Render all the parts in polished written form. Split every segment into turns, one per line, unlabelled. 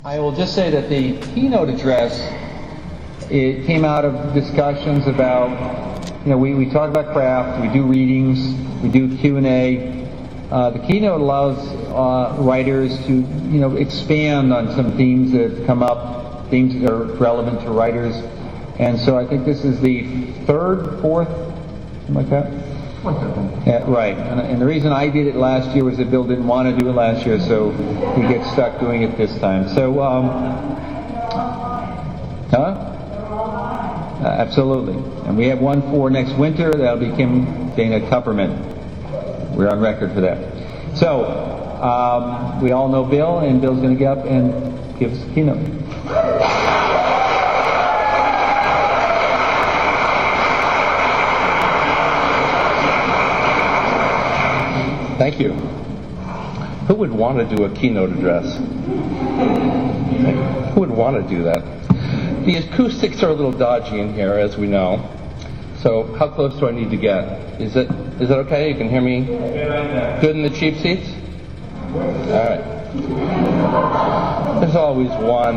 I will just say that the keynote address, it came out of discussions about, we talk about craft, we do readings, we do Q&A. The keynote allows writers to, expand on some themes that come up, themes that are relevant to writers. And so I think this is the third, fourth, something like that? Yeah, right. And the reason I did it last year was that Bill didn't want to do it last year, so we get stuck doing it this time. So, absolutely. And we have one for next winter. That'll be Kim Dana Kupperman. We're on record for that. So, we all know Bill, and Bill's going to get up and give us a keynote.
Thank you. Who would want to do a keynote address? Who would want to do that? The acoustics are a little dodgy in here, as we know. So how close do I need to get? Is it okay? You can hear me good in the cheap seats? All right. There's always one.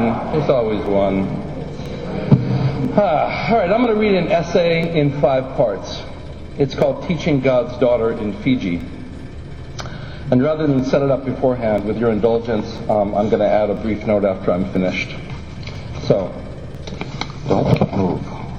All right, I'm going to read an essay in 5 parts. It's called Teaching God's Daughter in Fiji. And rather than set it up beforehand, with your indulgence, I'm going to add a brief note after I'm finished. So, don't move.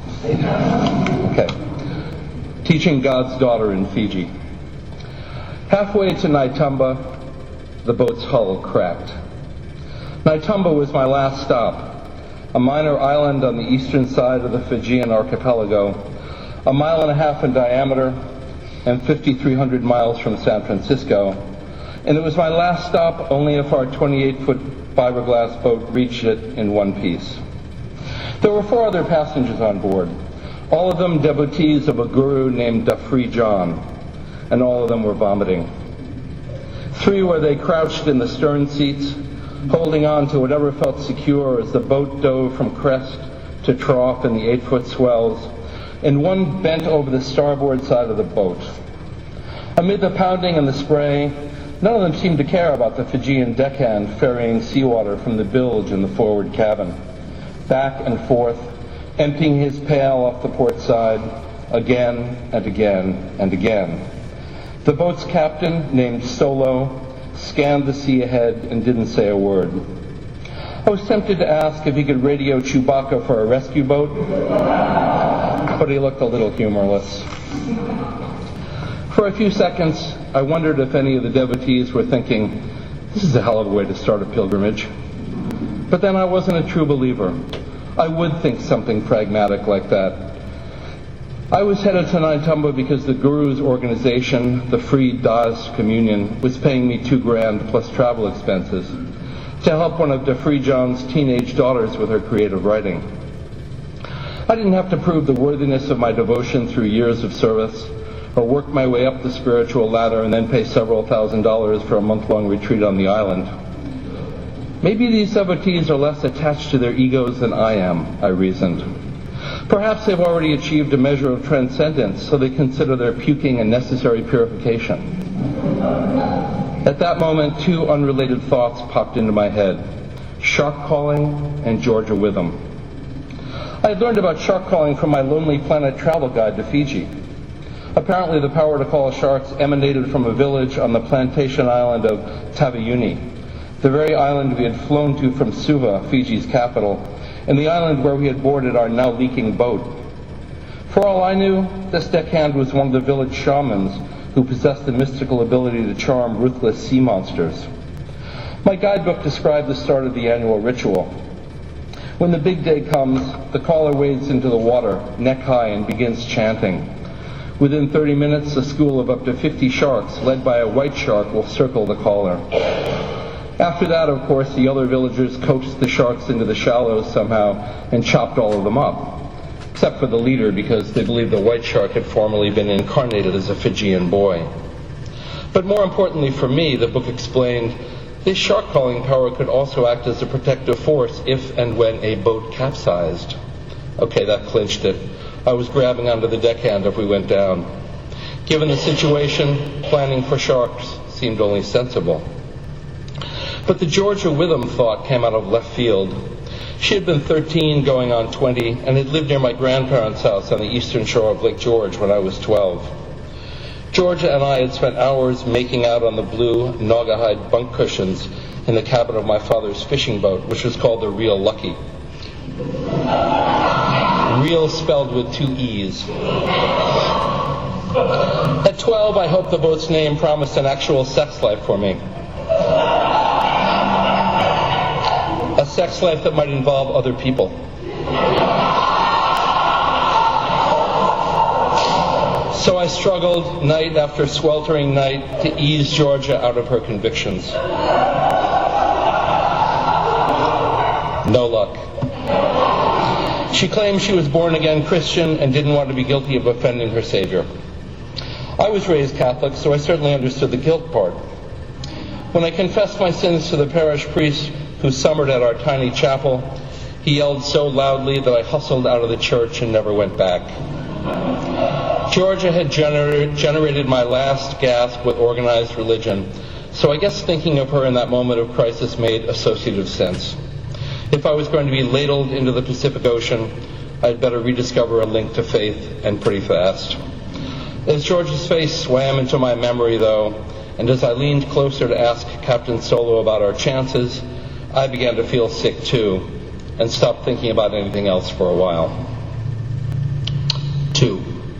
Okay. Teaching God's Daughter in Fiji. Halfway to Naitumba, the boat's hull cracked. Naitumba was my last stop, a minor island on the eastern side of the Fijian archipelago, 1.5 miles in diameter and 5,300 miles from San Francisco. And it was my last stop only if our 28-foot fiberglass boat reached it in one piece. There were 4 other passengers on board, all of them devotees of a guru named Dafri John, and all of them were vomiting. 3 were they crouched in the stern seats, holding on to whatever felt secure as the boat dove from crest to trough in the 8-foot swells, and 1 bent over the starboard side of the boat. Amid the pounding and the spray, none of them seemed to care about the Fijian deckhand ferrying seawater from the bilge in the forward cabin, back and forth, emptying his pail off the port side again and again and again. The boat's captain, named Solo, scanned the sea ahead and didn't say a word. I was tempted to ask if he could radio Chewbacca for a rescue boat, but he looked a little humorless. For a few seconds, I wondered if any of the devotees were thinking, this is a hell of a way to start a pilgrimage. But then I wasn't a true believer. I would think something pragmatic like that. I was headed to Naitumba because the Guru's organization, the Free Da's Communion, was paying me $2,000 plus travel expenses to help one of Dafri John's teenage daughters with her creative writing. I didn't have to prove the worthiness of my devotion through years of service, or work my way up the spiritual ladder and then pay several $1,000s for a month-long retreat on the island. Maybe these devotees are less attached to their egos than I am, I reasoned. Perhaps they've already achieved a measure of transcendence, so they consider their puking a necessary purification. At that moment, 2 unrelated thoughts popped into my head: shark calling and Georgia Witham. I had learned about shark calling from my Lonely Planet travel guide to Fiji. Apparently the power to call sharks emanated from a village on the plantation island of Taveuni, the very island we had flown to from Suva, Fiji's capital, and the island where we had boarded our now leaking boat. For all I knew, this deckhand was one of the village shamans who possessed the mystical ability to charm ruthless sea monsters. My guidebook described the start of the annual ritual. When the big day comes, the caller wades into the water, neck high, and begins chanting. Within 30 minutes, a school of up to 50 sharks, led by a white shark, will circle the caller. After that, of course, the other villagers coaxed the sharks into the shallows somehow and chopped all of them up, except for the leader, because they believed the white shark had formerly been incarnated as a Fijian boy. But more importantly for me, the book explained, this shark calling power could also act as a protective force if and when a boat capsized. Okay, that clinched it. I was grabbing onto the deckhand if we went down. Given the situation, planning for sharks seemed only sensible. But the Georgia Witham thought came out of left field. She had been 13 going on 20 and had lived near my grandparents' house on the eastern shore of Lake George when I was 12. Georgia and I had spent hours making out on the blue Naugahyde bunk cushions in the cabin of my father's fishing boat, which was called the Real Lucky. Real spelled with 2 E's. At 12, I hoped the boat's name promised an actual sex life for me. A sex life that might involve other people. So I struggled night after sweltering night to ease Georgia out of her convictions. No luck. She claimed she was born again Christian and didn't want to be guilty of offending her Savior. I was raised Catholic, so I certainly understood the guilt part. When I confessed my sins to the parish priest who summered at our tiny chapel, he yelled so loudly that I hustled out of the church and never went back. Georgia had generated my last gasp with organized religion, so I guess thinking of her in that moment of crisis made associative sense. If I was going to be ladled into the Pacific Ocean, I'd better rediscover a link to faith, and pretty fast. As George's face swam into my memory, though, and as I leaned closer to ask Captain Solo about our chances, I began to feel sick too, and stopped thinking about anything else for a while. 2.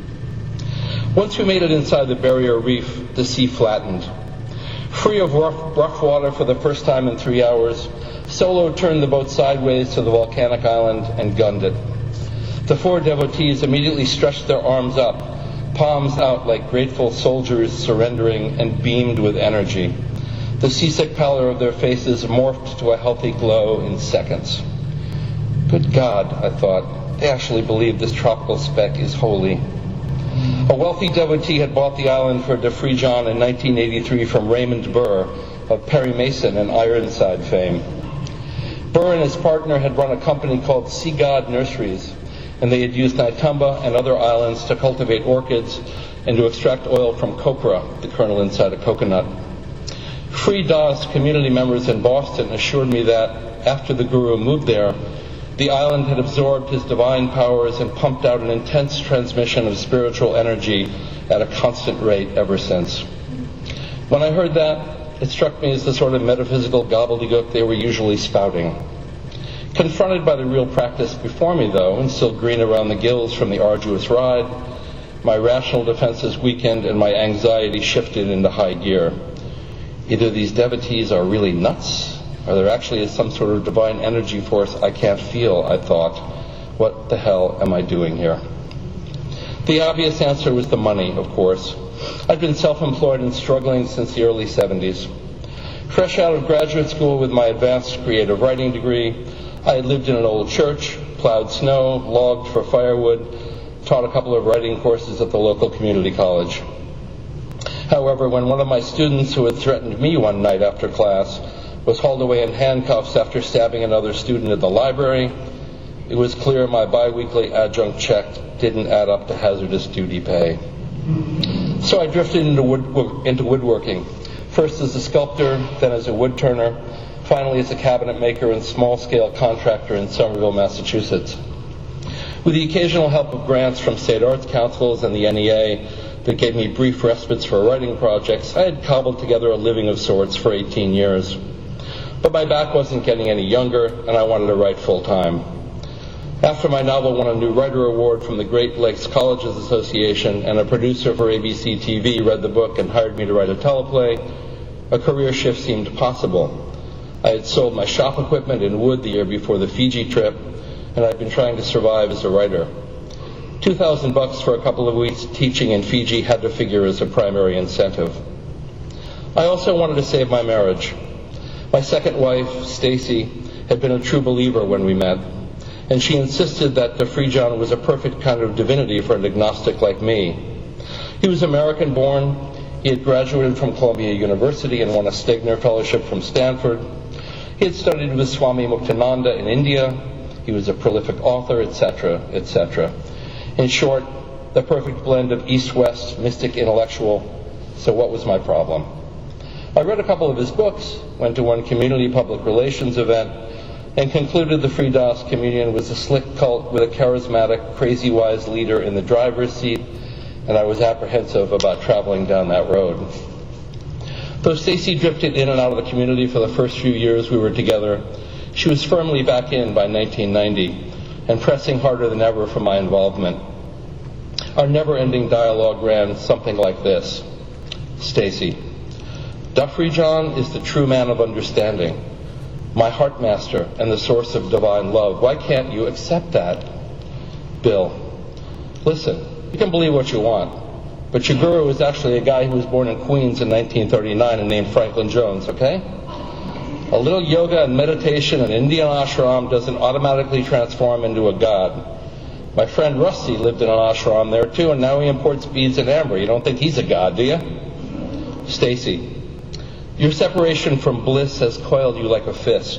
Once we made it inside the barrier reef, the sea flattened. Free of rough water for the first time in 3 hours, Solo turned the boat sideways to the volcanic island and gunned it. The 4 devotees immediately stretched their arms up, palms out like grateful soldiers surrendering, and beamed with energy. The seasick pallor of their faces morphed to a healthy glow in seconds. Good God, I thought, they actually believe this tropical speck is holy. A wealthy devotee had bought the island for de Frijon in 1983 from Raymond Burr of Perry Mason and Ironside fame. Burr and his partner had run a company called Sea God Nurseries, and they had used Nitumba and other islands to cultivate orchids and to extract oil from copra, the kernel inside a coconut. Free Das community members in Boston assured me that, after the Guru moved there, the island had absorbed his divine powers and pumped out an intense transmission of spiritual energy at a constant rate ever since. When I heard that, it struck me as the sort of metaphysical gobbledygook they were usually spouting. Confronted by the real practice before me, though, and still green around the gills from the arduous ride, my rational defenses weakened and my anxiety shifted into high gear. Either these devotees are really nuts, or there actually is some sort of divine energy force I can't feel, I thought. What the hell am I doing here? The obvious answer was the money, of course. I'd been self-employed and struggling since the early 70s. Fresh out of graduate school with my advanced creative writing degree, I had lived in an old church, plowed snow, logged for firewood, taught a couple of writing courses at the local community college. However, when one of my students who had threatened me one night after class was hauled away in handcuffs after stabbing another student at the library, it was clear my biweekly adjunct check didn't add up to hazardous duty pay. So I drifted into woodworking, first as a sculptor, then as a woodturner, finally as a cabinet maker and small-scale contractor in Somerville, Massachusetts. With the occasional help of grants from state arts councils and the NEA that gave me brief respites for writing projects, I had cobbled together a living of sorts for 18 years. But my back wasn't getting any younger, and I wanted to write full-time. After my novel won a new writer award from the Great Lakes Colleges Association and a producer for ABC TV read the book and hired me to write a teleplay, a career shift seemed possible. I had sold my shop equipment in wood the year before the Fiji trip, and I'd been trying to survive as a writer. $2,000 for a couple of weeks teaching in Fiji had to figure as a primary incentive. I also wanted to save my marriage. My second wife, Stacy, had been a true believer when we met, and she insisted that de Frijon was a perfect kind of divinity for an agnostic like me. He was American-born. He had graduated from Columbia University and won a Stegner Fellowship from Stanford. He had studied with Swami Muktananda in India. He was a prolific author, etc., etc. In short, the perfect blend of East-West, mystic intellectual. So what was my problem? I read a couple of his books, went to one community public relations event, and concluded the Free Das Communion was a slick cult with a charismatic, crazy-wise leader in the driver's seat, and I was apprehensive about traveling down that road. Though Stacy drifted in and out of the community for the first few years we were together, she was firmly back in by 1990 and pressing harder than ever for my involvement. Our never-ending dialogue ran something like this. Stacy, Duffrey John is the true man of understanding, my heart master and the source of divine love. Why can't you accept that? Bill, listen, you can believe what you want, but your guru is actually a guy who was born in Queens in 1939 and named Franklin Jones, okay? A little yoga and meditation in Indian ashram doesn't automatically transform into a god. My friend Rusty lived in an ashram there too, and now he imports beads and amber. You don't think he's a god, do you? Stacy, your separation from bliss has coiled you like a fist.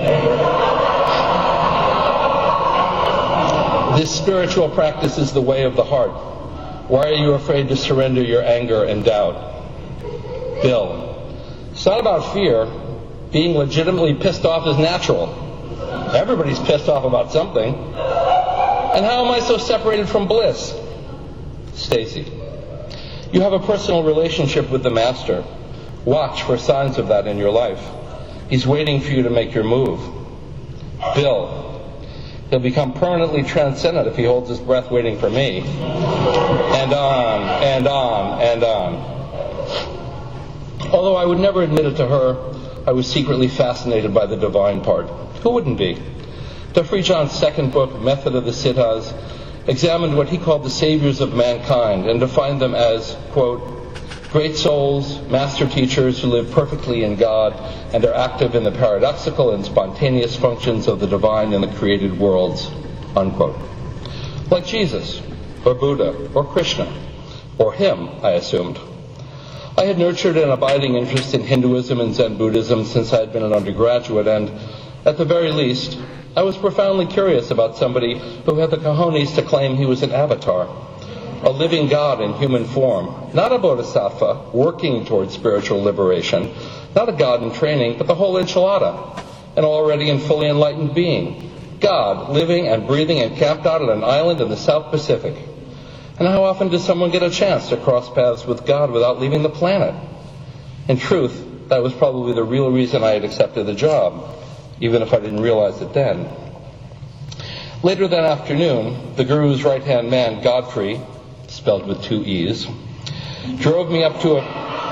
This spiritual practice is the way of the heart. Why are you afraid to surrender your anger and doubt? Bill, it's not about fear. Being legitimately pissed off is natural. Everybody's pissed off about something. And how am I so separated from bliss? Stacy, you have a personal relationship with the Master. Watch for signs of that in your life. He's waiting for you to make your move. Bill, he'll become permanently transcendent if he holds his breath waiting for me. And on, and on, and on. Although I would never admit it to her, I was secretly fascinated by the divine part. Who wouldn't be? Duffrey John's second book, Method of the Siddhas, examined what he called the saviors of mankind and defined them as, quote, great souls, master teachers who live perfectly in God and are active in the paradoxical and spontaneous functions of the divine in the created worlds, unquote. Like Jesus, or Buddha, or Krishna, or him, I assumed. I had nurtured an abiding interest in Hinduism and Zen Buddhism since I had been an undergraduate, and, at the very least, I was profoundly curious about somebody who had the cojones to claim he was an avatar, a living God in human form, not a bodhisattva working towards spiritual liberation, not a God in training, but the whole enchilada, an already and fully enlightened being, God living and breathing and camped out on an island in the South Pacific. And how often does someone get a chance to cross paths with God without leaving the planet? In truth, that was probably the real reason I had accepted the job, even if I didn't realize it then. Later that afternoon, the Guru's right-hand man, Godfrey, spelled with 2 E's, drove me up to a...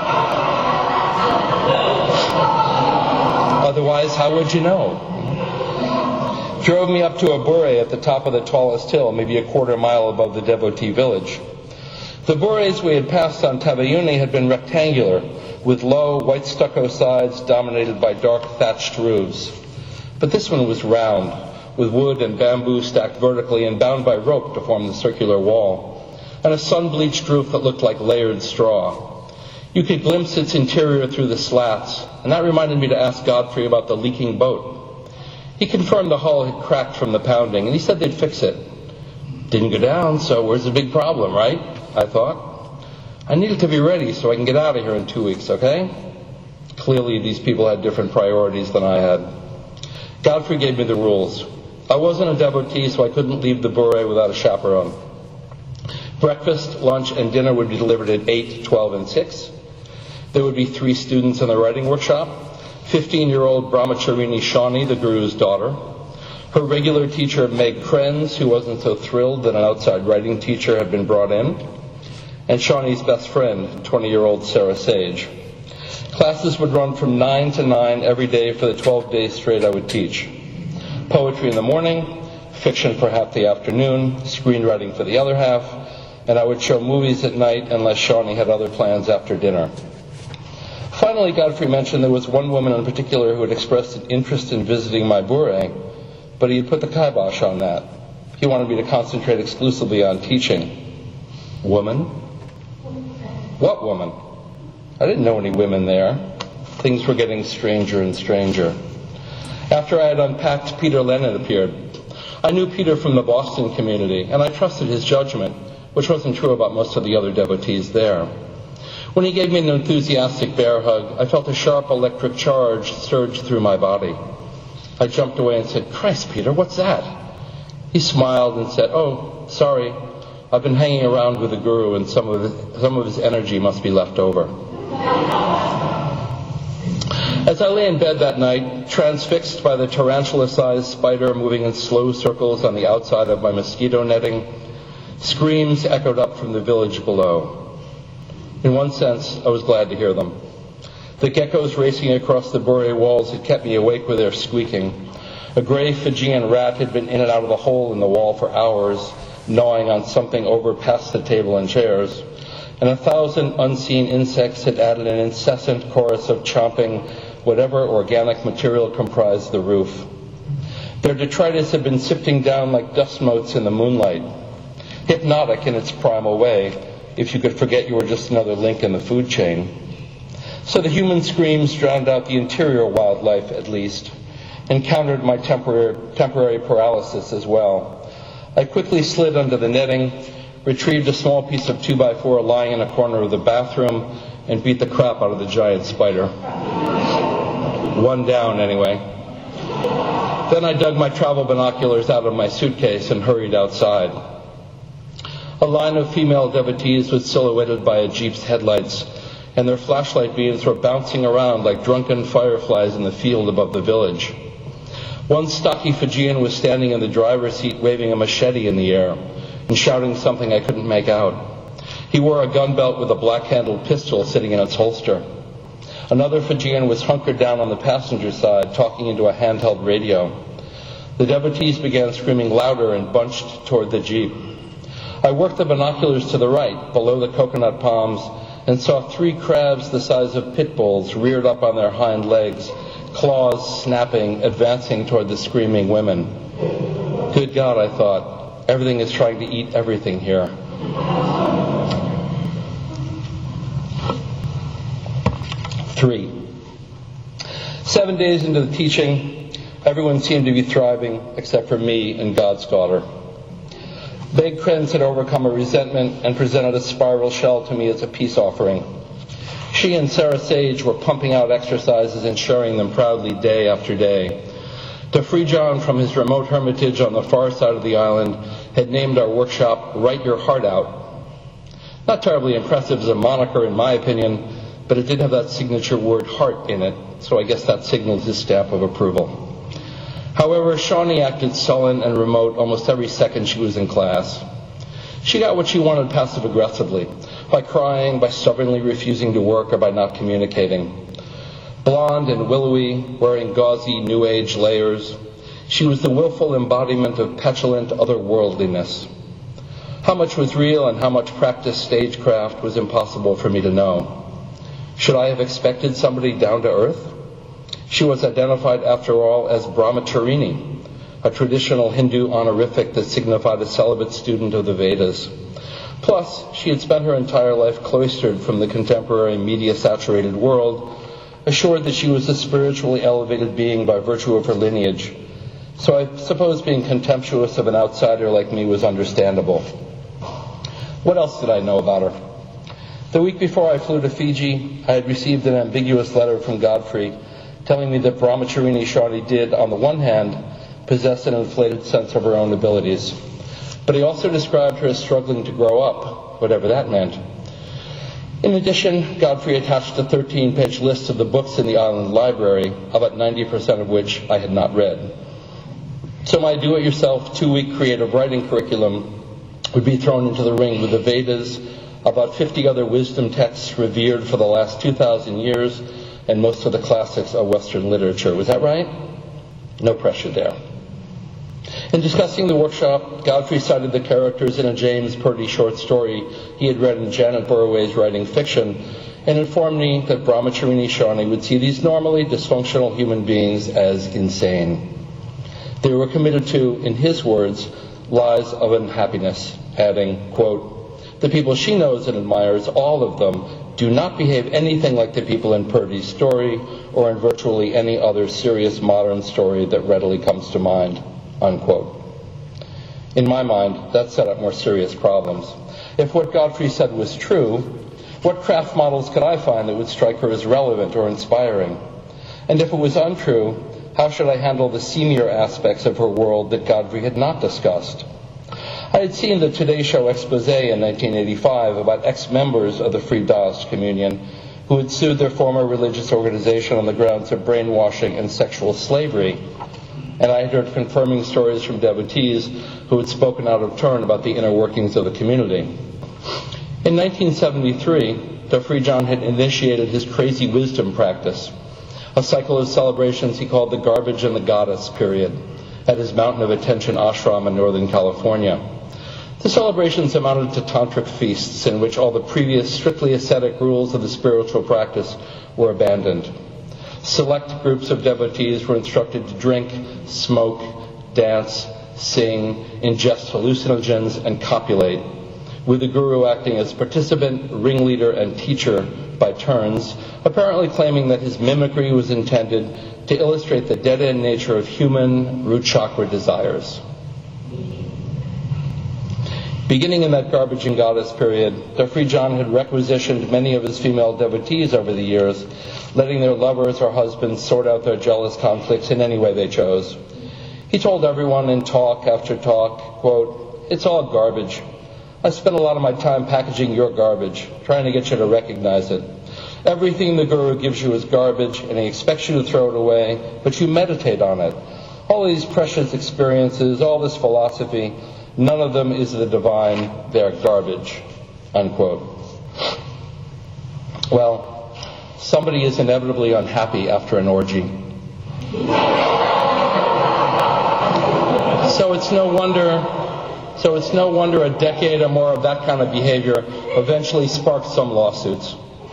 Otherwise, how would you know? Drove me up to a bure at the top of the tallest hill, maybe a quarter-mile above the devotee village. The bures we had passed on Tabayuni had been rectangular, with low, white stucco sides dominated by dark thatched roofs. But this one was round, with wood and bamboo stacked vertically and bound by rope to form the circular wall, and a sun-bleached roof that looked like layered straw. You could glimpse its interior through the slats, and that reminded me to ask Godfrey about the leaking boat. He confirmed the hull had cracked from the pounding, and he said they'd fix it. Didn't go down, so where's the big problem, right? I thought. I needed to be ready so I can get out of here in 2 weeks, okay? Clearly, these people had different priorities than I had. Godfrey gave me the rules. I wasn't a devotee, so I couldn't leave the bure without a chaperone. Breakfast, lunch, and dinner would be delivered at 8, 12, and 6. There would be 3 students in the writing workshop. 15-year-old Brahmacharini Shawnee, the Guru's daughter. Her regular teacher, Meg Krenz, who wasn't so thrilled that an outside writing teacher had been brought in. And Shawnee's best friend, 20-year-old Sarah Sage. Classes would run from 9 to 9 every day for the 12 days straight I would teach. Poetry in the morning, fiction for half the afternoon, screenwriting for the other half, and I would show movies at night unless Shawnee had other plans after dinner. Finally, Godfrey mentioned there was one woman in particular who had expressed an interest in visiting my bure, but he had put the kibosh on that. He wanted me to concentrate exclusively on teaching. Woman? What woman? I didn't know any women there. Things were getting stranger and stranger. After I had unpacked, Peter Lennon appeared. I knew Peter from the Boston community, and I trusted his judgment, which wasn't true about most of the other devotees there. When he gave me an enthusiastic bear hug, I felt a sharp electric charge surge through my body. I jumped away and said, "Christ, Peter, what's that?" He smiled and said, "Oh, sorry. I've been hanging around with the guru and some of his energy must be left over." As I lay in bed that night, transfixed by the tarantula-sized spider moving in slow circles on the outside of my mosquito netting, screams echoed up from the village below. In one sense, I was glad to hear them. The geckos racing across the bure walls had kept me awake with their squeaking. A gray Fijian rat had been in and out of the hole in the wall for hours, gnawing on something over past the table and chairs, and 1,000 unseen insects had added an incessant chorus of chomping whatever organic material comprised the roof. Their detritus had been sifting down like dust motes in the moonlight, hypnotic in its primal way, if you could forget you were just another link in the food chain. So the human screams drowned out the interior wildlife, at least, and countered my temporary paralysis as well. I quickly slid under the netting, retrieved a small piece of 2x4 lying in a corner of the bathroom, and beat the crap out of the giant spider. One down, anyway. Then I dug my travel binoculars out of my suitcase and hurried outside. A line of female devotees was silhouetted by a jeep's headlights, and their flashlight beams were bouncing around like drunken fireflies in the field above the village. One stocky Fijian was standing in the driver's seat waving a machete in the air and shouting something I couldn't make out. He wore a gun belt with a black-handled pistol sitting in its holster. Another Fijian was hunkered down on the passenger side, talking into a handheld radio. The devotees began screaming louder and bunched toward the jeep. I worked the binoculars to the right, below the coconut palms, and saw 3 crabs the size of pit bulls reared up on their hind legs, claws snapping, advancing toward the screaming women. Good God, I thought, everything is trying to eat everything here. 3. 7 days into the teaching, everyone seemed to be thriving except for me and God's daughter. Beg Krenz had overcome a resentment and presented a spiral shell to me as a peace offering. She and Sarah Sage were pumping out exercises and sharing them proudly day after day. To free John from his remote hermitage on the far side of the island, had named our workshop Write Your Heart Out. Not terribly impressive as a moniker in my opinion, but it did have that signature word heart in it, so I guess that signaled his stamp of approval. However, Shawnee acted sullen and remote almost every second she was in class. She got what she wanted passive-aggressively, by crying, by stubbornly refusing to work, or by not communicating. Blonde and willowy, wearing gauzy New Age layers, she was the willful embodiment of petulant otherworldliness. How much was real and how much practiced stagecraft was impossible for me to know. Should I have expected somebody down to earth? She was identified, after all, as Brahmacharini, a traditional Hindu honorific that signified a celibate student of the Vedas. Plus, she had spent her entire life cloistered from the contemporary media-saturated world, assured that she was a spiritually elevated being by virtue of her lineage. So I suppose being contemptuous of an outsider like me was understandable. What else did I know about her? The week before I flew to Fiji, I had received an ambiguous letter from Godfrey telling me that Brahmacharini Shawnee did, on the one hand, possess an inflated sense of her own abilities, but he also described her as struggling to grow up, whatever that meant. In addition, Godfrey attached a 13-page list of the books in the island library, about 90% of which I had not read. So my do-it-yourself 2-week creative writing curriculum would be thrown into the ring with the Vedas, about 50 other wisdom texts revered for the last 2,000 years, and most of the classics of Western literature. Was that right? No pressure there. In discussing the workshop, Godfrey cited the characters in a James Purdy short story he had read in Janet Burroway's writing fiction, and informed me that Brahmacharini Shawnee would see these normally dysfunctional human beings as insane. They were committed to, in his words, lives of unhappiness, adding, quote, "The people she knows and admires, all of them, do not behave anything like the people in Purdy's story or in virtually any other serious modern story that readily comes to mind," unquote. In my mind, that set up more serious problems. If what Godfrey said was true, What craft models could I find that would strike her as relevant or inspiring? And if it was untrue, how should I handle the seamier aspects of her world that Godfrey had not discussed? I had seen the Today Show expose in 1985 about ex-members of the Free Taoist Communion who had sued their former religious organization on the grounds of brainwashing and sexual slavery. And I had heard confirming stories from devotees who had spoken out of turn about the inner workings of the community. In 1973, Dr. John had initiated his crazy wisdom practice, a cycle of celebrations he called the Garbage and the Goddess period, at his Mountain of Attention ashram in Northern California. The celebrations amounted to tantric feasts in which all the previous strictly ascetic rules of the spiritual practice were abandoned. Select groups of devotees were instructed to drink, smoke, dance, sing, ingest hallucinogens, and copulate, with the guru acting as participant, ringleader, and teacher by turns, apparently claiming that his mimicry was intended to illustrate the dead-end nature of human root chakra desires. Beginning in that Garbage and Goddess period, Dr. John had requisitioned many of his female devotees over the years, letting their lovers or husbands sort out their jealous conflicts in any way they chose. He told everyone in talk after talk, quote, "It's all garbage. I spent a lot of my time packaging your garbage, trying to get you to recognize it. Everything the guru gives you is garbage, and he expects you to throw it away, but you meditate on it. All these precious experiences, all this philosophy, none of them is the divine. They're garbage," unquote. Well, somebody is inevitably unhappy after an orgy. So it's no wonder a decade or more of that kind of behavior eventually sparked some lawsuits.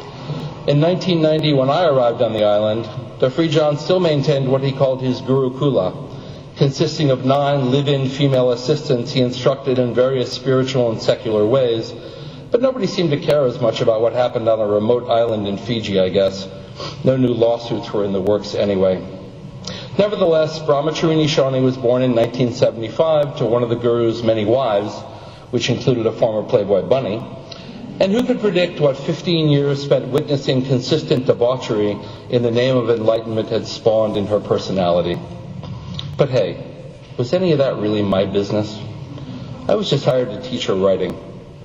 In 1990, when I arrived on the island, Dr. John still maintained what he called his Gurukula, consisting of 9 live-in female assistants he instructed in various spiritual and secular ways, but nobody seemed to care as much about what happened on a remote island in Fiji, I guess. No new lawsuits were in the works anyway. Nevertheless, Brahmacharini Shoni was born in 1975 to one of the Guru's many wives, which included a former Playboy bunny, and who could predict what 15 years spent witnessing consistent debauchery in the name of enlightenment had spawned in her personality. But hey, was any of that really my business? I was just hired to teach her writing.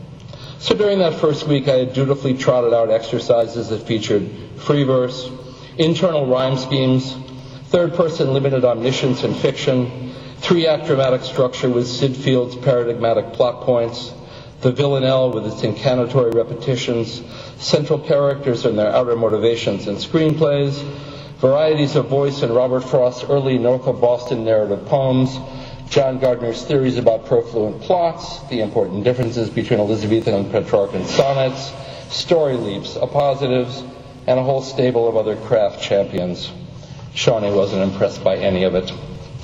So during that first week, I had dutifully trotted out exercises that featured free verse, internal rhyme schemes, third-person limited omniscience and fiction, 3-act dramatic structure with Sid Field's paradigmatic plot points, the villanelle with its incanatory repetitions, central characters and their outer motivations in screenplays, varieties of voice in Robert Frost's early North of Boston narrative poems, John Gardner's theories about profluent plots, the important differences between Elizabethan and Petrarchan sonnets, story leaps, appositives, and a whole stable of other craft champions. Shawnee wasn't impressed by any of it.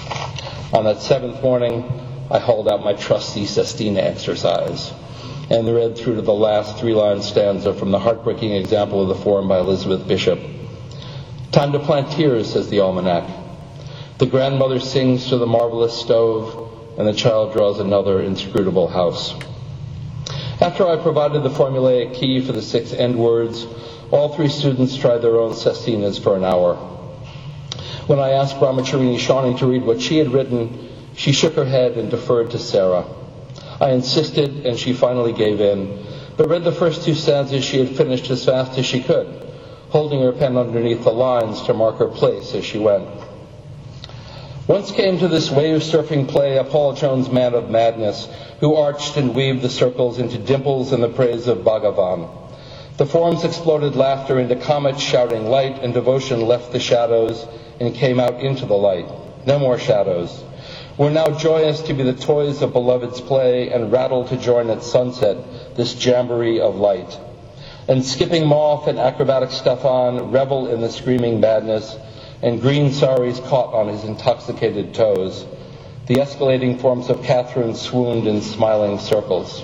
On that 7th morning, I hauled out my trusty Sestina exercise and read through to the last 3-line stanza from the heartbreaking example of the form by Elizabeth Bishop. "Time to plant tears," says the almanac. The grandmother sings to the marvelous stove, and the child draws another inscrutable house. After I provided the formulaic key for the 6 end words, all 3 students tried their own Sestinas for an hour. When I asked Brahmacharini Shani to read what she had written, she shook her head and deferred to Sarah. I insisted, and she finally gave in, but read the first 2 stanzas she had finished as fast as she could, holding her pen underneath the lines to mark her place as she went. Once came to this wave-surfing play a Paul Jones man of madness, who arched and weaved the circles into dimples in the praise of Bhagavan. The forms exploded laughter into comets shouting light, and devotion left the shadows and came out into the light. No more shadows. We're now joyous to be the toys of beloved's play, and rattle to join at sunset this jamboree of light. And skipping moth and acrobatic stuff on, revel in the screaming madness, and green saris caught on his intoxicated toes. The escalating forms of Catherine swooned in smiling circles.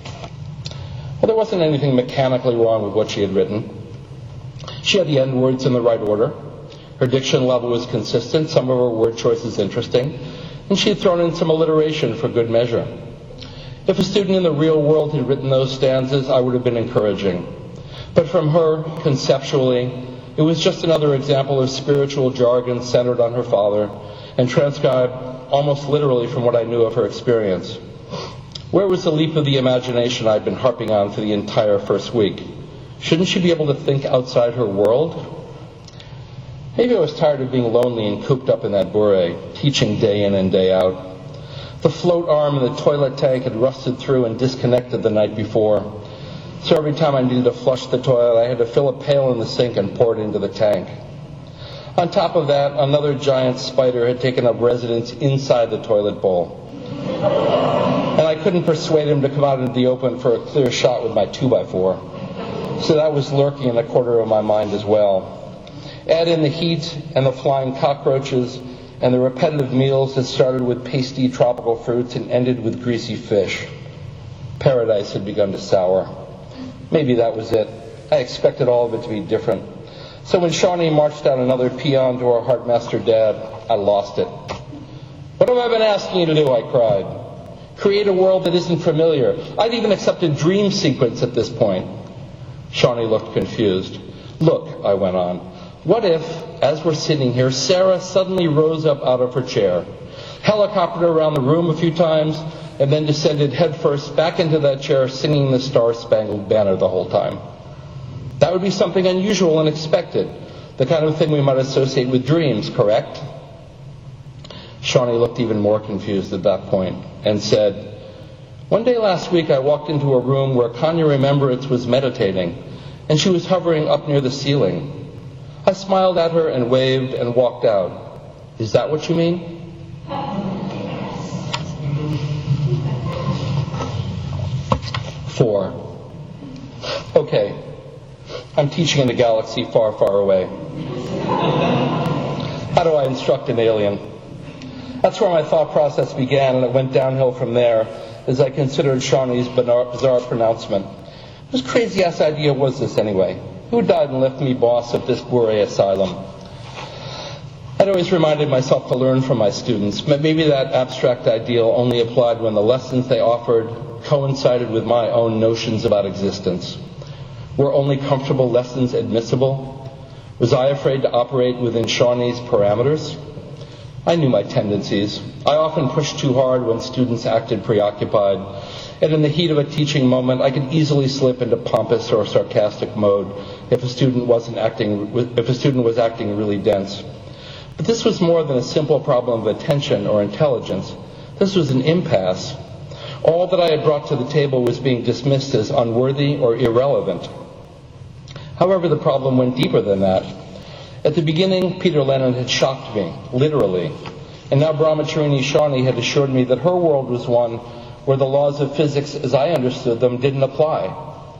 Well, there wasn't anything mechanically wrong with what she had written. She had the end words in the right order. Her diction level was consistent, some of her word choices interesting, and she had thrown in some alliteration for good measure. If a student in the real world had written those stanzas, I would have been encouraging. But from her, conceptually, it was just another example of spiritual jargon centered on her father and transcribed almost literally from what I knew of her experience. Where was the leap of the imagination I'd been harping on for the entire first week? Shouldn't she be able to think outside her world? Maybe I was tired of being lonely and cooped up in that bure, teaching day in and day out. The float arm in the toilet tank had rusted through and disconnected the night before. So every time I needed to flush the toilet, I had to fill a pail in the sink and pour it into the tank. On top of that, another giant spider had taken up residence inside the toilet bowl. And I couldn't persuade him to come out into the open for a clear shot with my 2x4. So that was lurking in the corner of my mind as well. Add in the heat and the flying cockroaches and the repetitive meals that started with pasty tropical fruits and ended with greasy fish. Paradise had begun to sour. Maybe that was it. I expected all of it to be different. So when Shawnee marched out another peon to our Heartmaster dad, I lost it. What have I been asking you to do? I cried. Create a world that isn't familiar. I'd even accepted dream sequence at this point. Shawnee looked confused. Look, I went on. What if, as we're sitting here, Sarah suddenly rose up out of her chair, helicoptered around the room a few times, and then descended headfirst back into that chair singing the Star-Spangled Banner the whole time? That would be something unusual and unexpected, the kind of thing we might associate with dreams, correct? Shawnee looked even more confused at that point and said, one day last week I walked into a room where Kanya Remembrance was meditating, and she was hovering up near the ceiling. I smiled at her and waved and walked out. Is that what you mean? 4. Okay, I'm teaching in a galaxy far, far away. How do I instruct an alien? That's where my thought process began, and it went downhill from there as I considered Shawnee's bizarre pronouncement. Whose crazy-ass idea was this anyway? Who died and left me boss of this Bure asylum? I'd always reminded myself to learn from my students, but maybe that abstract ideal only applied when the lessons they offered coincided with my own notions about existence. Were only comfortable lessons admissible? Was I afraid to operate within Shawnee's parameters? I knew my tendencies. I often pushed too hard when students acted preoccupied, and in the heat of a teaching moment, I could easily slip into pompous or sarcastic mode if a student was acting really dense. But this was more than a simple problem of attention or intelligence. This was an impasse. All that I had brought to the table was being dismissed as unworthy or irrelevant. However, the problem went deeper than that. At the beginning, Peter Lennon had shocked me, literally, and now Brahmacharini Shawnee had assured me that her world was one where the laws of physics, as I understood them, didn't apply.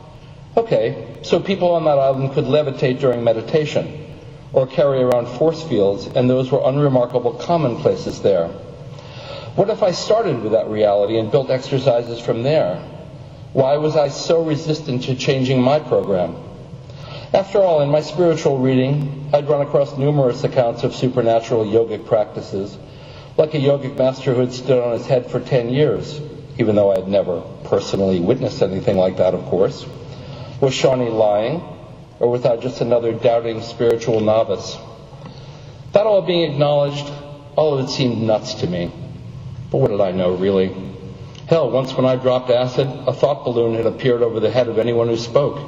Okay, so people on that island could levitate during meditation, or carry around force fields, and those were unremarkable commonplaces there. What if I started with that reality and built exercises from there? Why was I so resistant to changing my program? After all, in my spiritual reading, I'd run across numerous accounts of supernatural yogic practices, like a yogic master who had stood on his head for 10 years, even though I had never personally witnessed anything like that, of course. Was Shawnee lying, or was I just another doubting spiritual novice? That all being acknowledged, all of it seemed nuts to me. But what did I know, really? Hell, once when I dropped acid, a thought balloon had appeared over the head of anyone who spoke.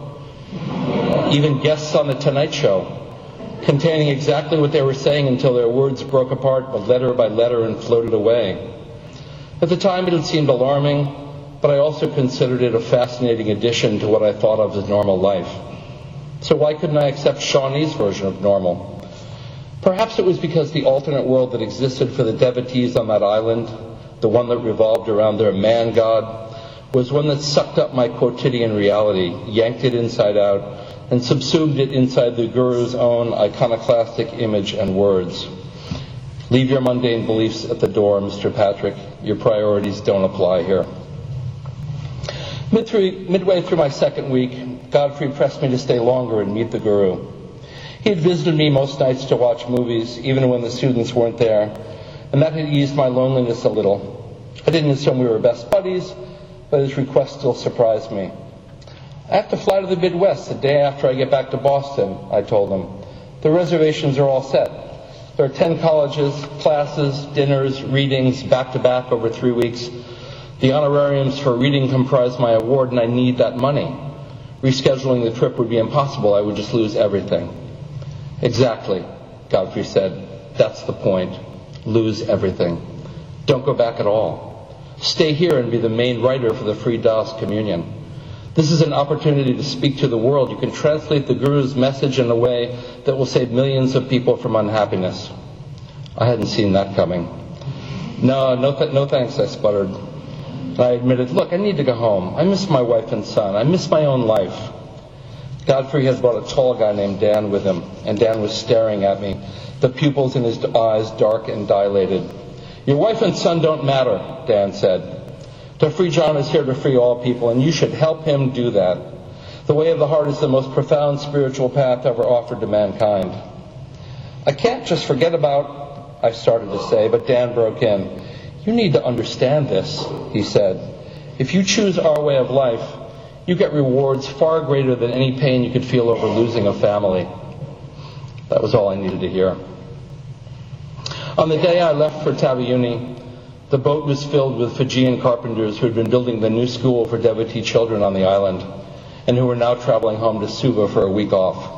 Even guests on The Tonight Show, containing exactly what they were saying until their words broke apart letter by letter and floated away. At the time it had seemed alarming, but I also considered it a fascinating addition to what I thought of as normal life. So why couldn't I accept Shawnee's version of normal? Perhaps it was because the alternate world that existed for the devotees on that island, the one that revolved around their man-god, was one that sucked up my quotidian reality, yanked it inside out, and subsumed it inside the Guru's own iconoclastic image and words. Leave your mundane beliefs at the door, Mr. Patrick. Your priorities don't apply here. Midway through my second week, Godfrey pressed me to stay longer and meet the Guru. He had visited me most nights to watch movies, even when the students weren't there, and that had eased my loneliness a little. I didn't assume we were best buddies, but his request still surprised me. I have to fly to the Midwest the day after I get back to Boston, I told him. The reservations are all set. There are 10 colleges, classes, dinners, readings, back-to-back over 3 weeks. The honorariums for reading comprise my award, and I need that money. Rescheduling the trip would be impossible. I would just lose everything. Exactly, Godfrey said. That's the point. Lose everything. Don't go back at all. Stay here and be the main writer for the Free Das Communion. This is an opportunity to speak to the world. You can translate the Guru's message in a way that will save millions of people from unhappiness. I hadn't seen that coming. No thanks, I sputtered. I admitted, look, I need to go home. I miss my wife and son. I miss my own life. Godfrey had brought a tall guy named Dan with him, and Dan was staring at me, the pupils in his eyes dark and dilated. Your wife and son don't matter, Dan said. Dafri John is here to free all people, and you should help him do that. The way of the heart is the most profound spiritual path ever offered to mankind. I can't just forget about, I started to say, but Dan broke in. You need to understand this, he said. If you choose our way of life, you get rewards far greater than any pain you could feel over losing a family. That was all I needed to hear. On the day I left for Taveuni, the boat was filled with Fijian carpenters who had been building the new school for devotee children on the island, and who were now traveling home to Suva for a week off.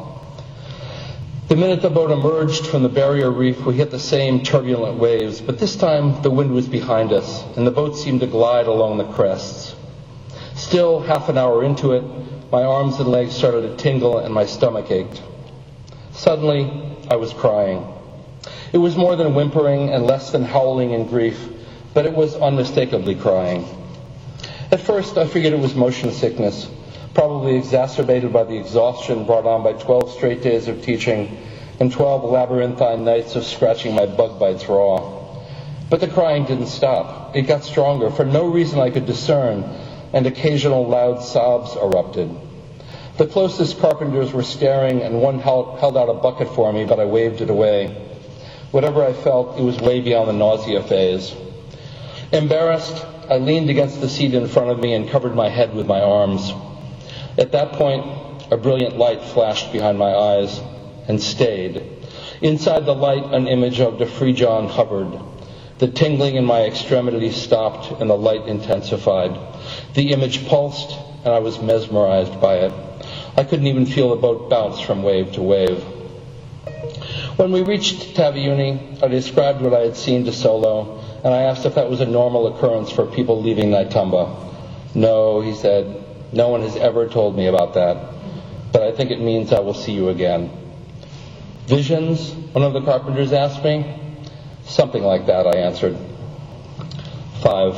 The minute the boat emerged from the barrier reef, we hit the same turbulent waves, but this time the wind was behind us, and the boat seemed to glide along the crests. Still, half an hour into it, my arms and legs started to tingle and my stomach ached. Suddenly, I was crying. It was more than whimpering and less than howling in grief, but it was unmistakably crying. At first, I figured it was motion sickness, probably exacerbated by the exhaustion brought on by 12 straight days of teaching and 12 labyrinthine nights of scratching my bug bites raw. But the crying didn't stop. It got stronger for no reason I could discern, and occasional loud sobs erupted. The closest carpenters were staring, and one held out a bucket for me, but I waved it away. Whatever I felt, it was way beyond the nausea phase. Embarrassed, I leaned against the seat in front of me and covered my head with my arms. At that point, a brilliant light flashed behind my eyes and stayed. Inside the light, an image of Dafri John hovered. The tingling in my extremities stopped and the light intensified. The image pulsed and I was mesmerized by it. I couldn't even feel the boat bounce from wave to wave. When we reached Taveuni, I described what I had seen to Solo, and I asked if that was a normal occurrence for people leaving Naitamba. No, he said, no one has ever told me about that, but I think it means I will see you again. Visions? One of the carpenters asked me. Something like that, I answered. 5.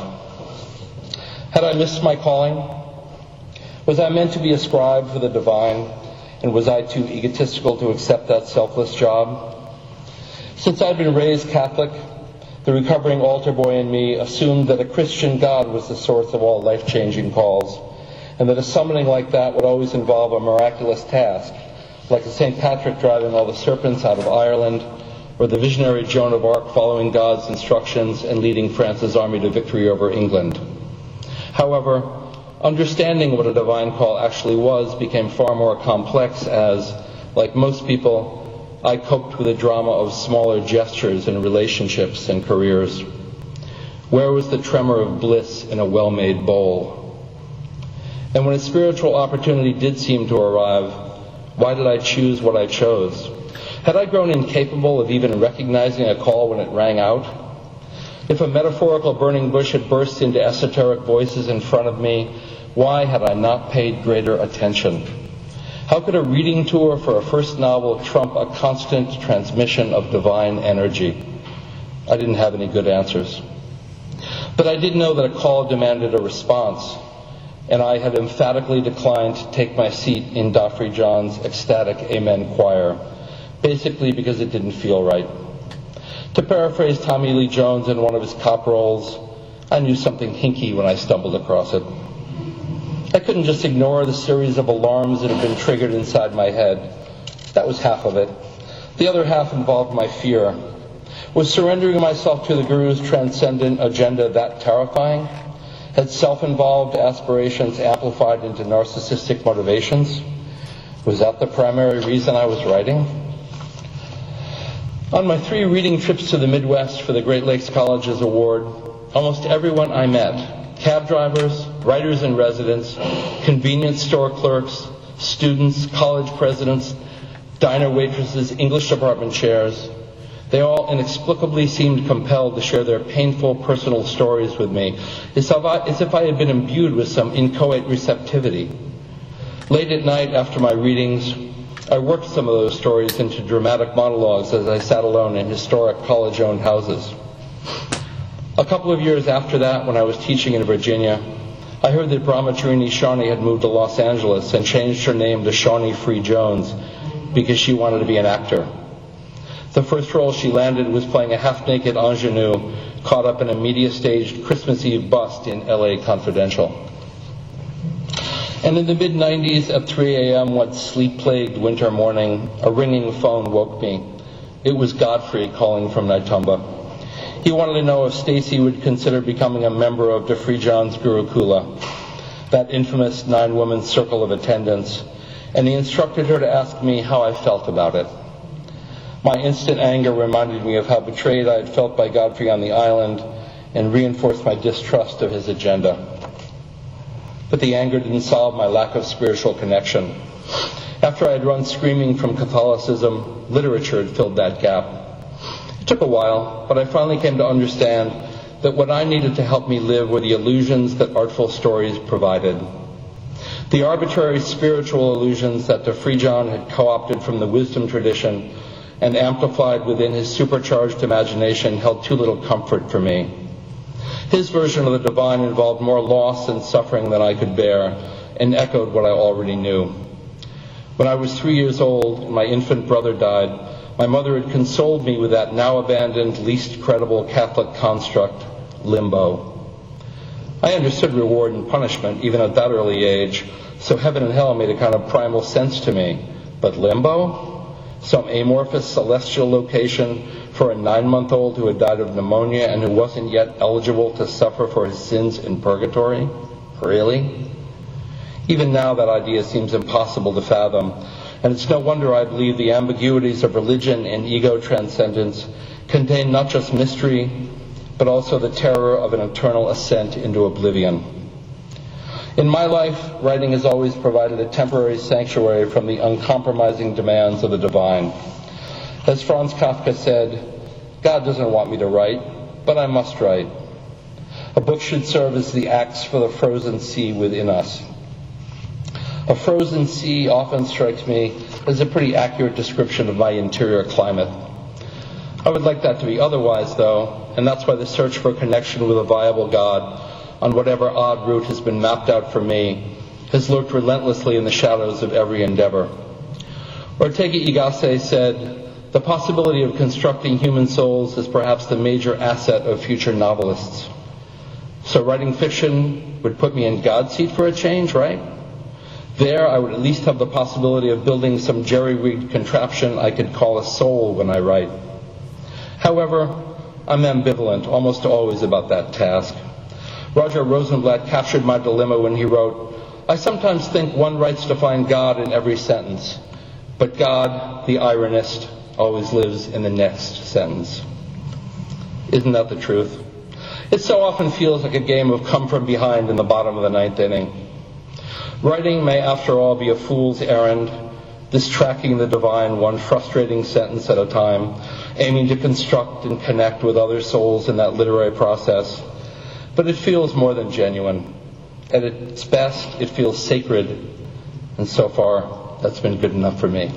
Had I missed my calling? Was I meant to be a scribe for the divine, and was I too egotistical to accept that selfless job? Since I'd been raised Catholic, the recovering altar boy in me assumed that a Christian God was the source of all life-changing calls, and that a summoning like that would always involve a miraculous task, like a St. Patrick driving all the serpents out of Ireland, or the visionary Joan of Arc following God's instructions and leading France's army to victory over England. However, understanding what a divine call actually was became far more complex as, like most people, I coped with a drama of smaller gestures in relationships and careers. Where was the tremor of bliss in a well-made bowl? And when a spiritual opportunity did seem to arrive, why did I choose what I chose? Had I grown incapable of even recognizing a call when it rang out? If a metaphorical burning bush had burst into esoteric voices in front of me, why had I not paid greater attention? How could a reading tour for a first novel trump a constant transmission of divine energy? I didn't have any good answers. But I did know that a call demanded a response, and I had emphatically declined to take my seat in Dafri John's ecstatic Amen choir, basically because it didn't feel right. To paraphrase Tommy Lee Jones in one of his cop roles, I knew something hinky when I stumbled across it. I couldn't just ignore the series of alarms that had been triggered inside my head. That was half of it. The other half involved my fear. Was surrendering myself to the Guru's transcendent agenda that terrifying? Had self-involved aspirations amplified into narcissistic motivations? Was that the primary reason I was writing? On my 3 reading trips to the Midwest for the Great Lakes Colleges Award, almost everyone I met, cab drivers, writers in residence, convenience store clerks, students, college presidents, diner waitresses, English department chairs, they all inexplicably seemed compelled to share their painful personal stories with me, as if I had been imbued with some inchoate receptivity. Late at night after my readings, I worked some of those stories into dramatic monologues as I sat alone in historic college-owned houses. A couple of years after that, when I was teaching in Virginia, I heard that Brahmacharini Shawnee had moved to Los Angeles and changed her name to Shawnee Free Jones because she wanted to be an actor. The first role she landed was playing a half-naked ingenue caught up in a media-staged Christmas Eve bust in L.A. Confidential. And in the mid-90s, at 3 a.m. one sleep-plagued winter morning, a ringing phone woke me. It was Godfrey calling from Naitumba. He wanted to know if Stacy would consider becoming a member of DeFree John's Gurukula, that infamous 9-woman circle of attendants, and he instructed her to ask me how I felt about it. My instant anger reminded me of how betrayed I had felt by Godfrey on the island and reinforced my distrust of his agenda. But the anger didn't solve my lack of spiritual connection. After I had run screaming from Catholicism, literature had filled that gap. It took a while, but I finally came to understand that what I needed to help me live were the illusions that artful stories provided. The arbitrary spiritual illusions that DeFree John had co-opted from the wisdom tradition and amplified within his supercharged imagination held too little comfort for me. His version of the divine involved more loss and suffering than I could bear and echoed what I already knew. When I was 3 years old and my infant brother died, my mother had consoled me with that now abandoned, least credible Catholic construct, limbo. I understood reward and punishment even at that early age, so heaven and hell made a kind of primal sense to me. But limbo? Some amorphous celestial location for a 9-month-old who had died of pneumonia and who wasn't yet eligible to suffer for his sins in purgatory? Really? Even now that idea seems impossible to fathom, and it's no wonder I believe the ambiguities of religion and ego transcendence contain not just mystery, but also the terror of an eternal ascent into oblivion. In my life, writing has always provided a temporary sanctuary from the uncompromising demands of the divine. As Franz Kafka said, God doesn't want me to write, but I must write. A book should serve as the axe for the frozen sea within us. A frozen sea often strikes me as a pretty accurate description of my interior climate. I would like that to be otherwise, though, and that's why the search for connection with a viable God, on whatever odd route has been mapped out for me, has lurked relentlessly in the shadows of every endeavor. Ortega y Gasset said, "The possibility of constructing human souls is perhaps the major asset of future novelists." So writing fiction would put me in God's seat for a change, right? There I would at least have the possibility of building some jerry-rigged contraption I could call a soul when I write. However, I'm ambivalent almost always about that task. Roger Rosenblatt captured my dilemma when he wrote, "I sometimes think one writes to find God in every sentence, but God, the ironist, always lives in the next sentence." Isn't that the truth? It so often feels like a game of come from behind in the bottom of the 9th inning. Writing may, after all, be a fool's errand, distracting the divine one frustrating sentence at a time, aiming to construct and connect with other souls in that literary process. But it feels more than genuine. At its best, it feels sacred, and so far, that's been good enough for me.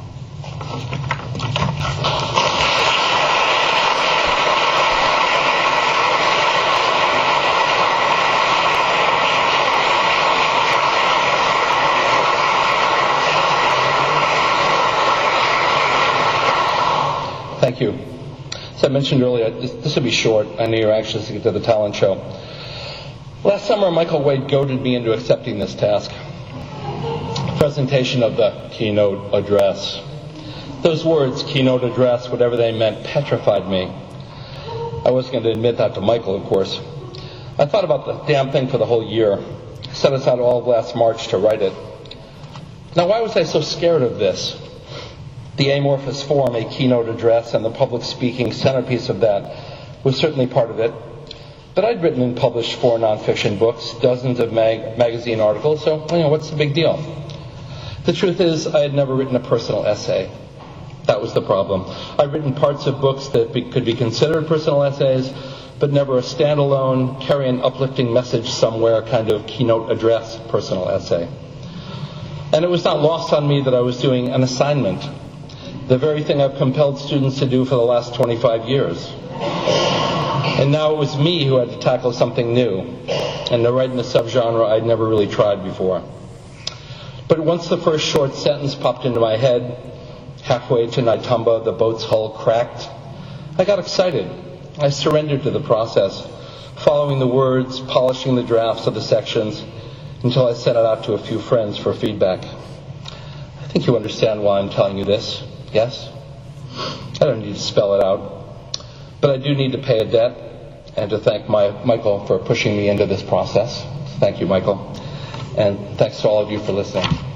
Thank you. As I mentioned earlier, this will be short. I know you're anxious to get to the talent show. Last summer, Michael Wade goaded me into accepting this task. Presentation of the keynote address. Those words, keynote address, whatever they meant, petrified me. I wasn't going to admit that to Michael, of course. I thought about the damn thing for the whole year. Set aside all of last March to write it. Now, why was I so scared of this? The amorphous form, a keynote address, and the public speaking centerpiece of that was certainly part of it. But I'd written and published 4 nonfiction books, dozens of magazine articles, so, what's the big deal? The truth is, I had never written a personal essay. That was the problem. I'd written parts of books that could be considered personal essays, but never a standalone, carry an uplifting message somewhere kind of keynote address personal essay. And it was not lost on me that I was doing an assignment, the very thing I've compelled students to do for the last 25 years. And now it was me who had to tackle something new, and to write in a subgenre I'd never really tried before. But once the first short sentence popped into my head, halfway to Naitumba, the boat's hull cracked, I got excited. I surrendered to the process, following the words, polishing the drafts of the sections, until I sent it out to a few friends for feedback. I think you understand why I'm telling you this, yes? I don't need to spell it out, but I do need to pay a debt, and to thank Michael for pushing me into this process. Thank you, Michael. And thanks to all of you for listening.